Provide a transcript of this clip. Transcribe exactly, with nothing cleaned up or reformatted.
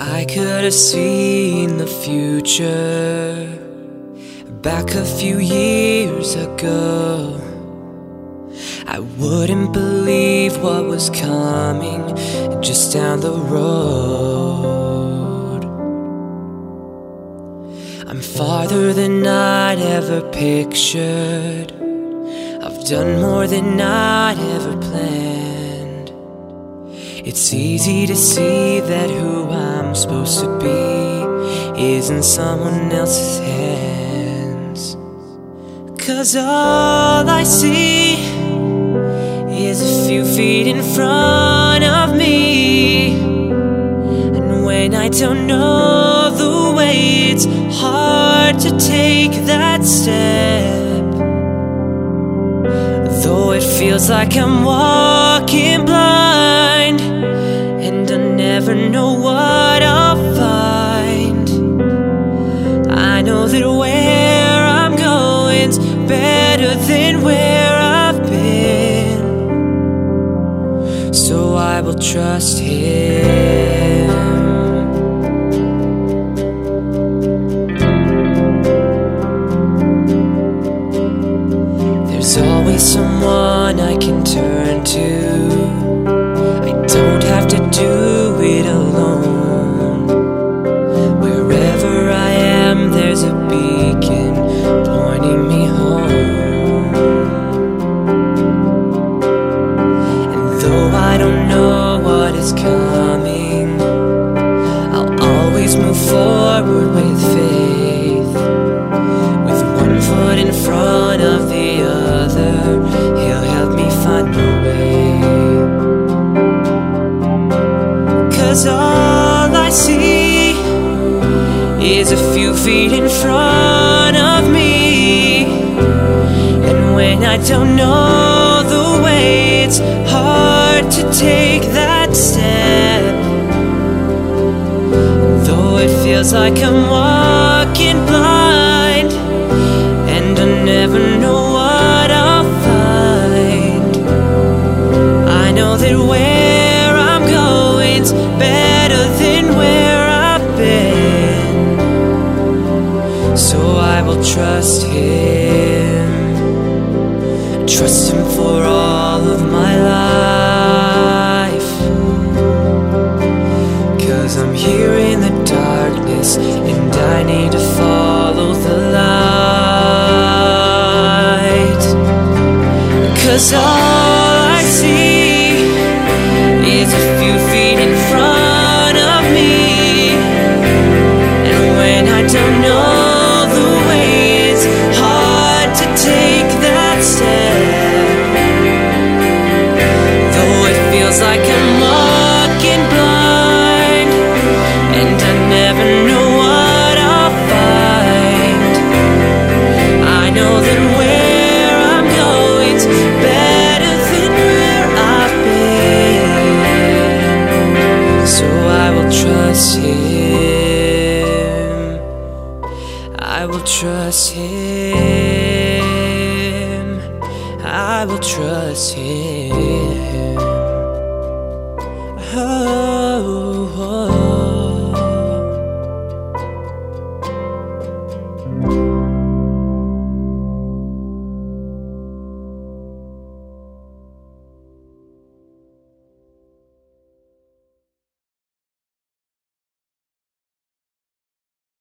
I could have seen the future back a few years ago. I wouldn't believe what was coming just down the road. I'm farther than I'd ever pictured. I've done more than I'd ever planned. It's easy to see that who I'm supposed to be is in someone else's hands. 'Cause all I see is a few feet in front of me, and when I don't know the way, it's hard to take that step. Though it feels like I'm walking blind, and I never know what I'll find, I know that where I'm going's better than where I've been. So I will trust Him. There's always someone I can turn to. I don't have to do it alone. Wherever I am, there's a beacon pointing me home. And though I don't know what is coming, I'll always move forward with faith. With one foot in front of the other, He'll help me find my way. 'Cause all I see is a few feet in front of me, and when I don't know the way, it's hard to take that step. Though it feels like I'm walking blind, and I never know what I'll find, I know that where I'm going's better than where I've been. So I will trust Him, trust Him for all of my life. 'Cause I'm here in the darkness, and I need to follow the light. 'Cause all I see is a few feet in front of me, and when I don't know the way, it's hard to take that step. Though it feels like I'm walking blind, and I never know what I'll find, I know that where I'm going's better than where I've been. So I will trust Him, I will trust Him, I will trust Him. Oh.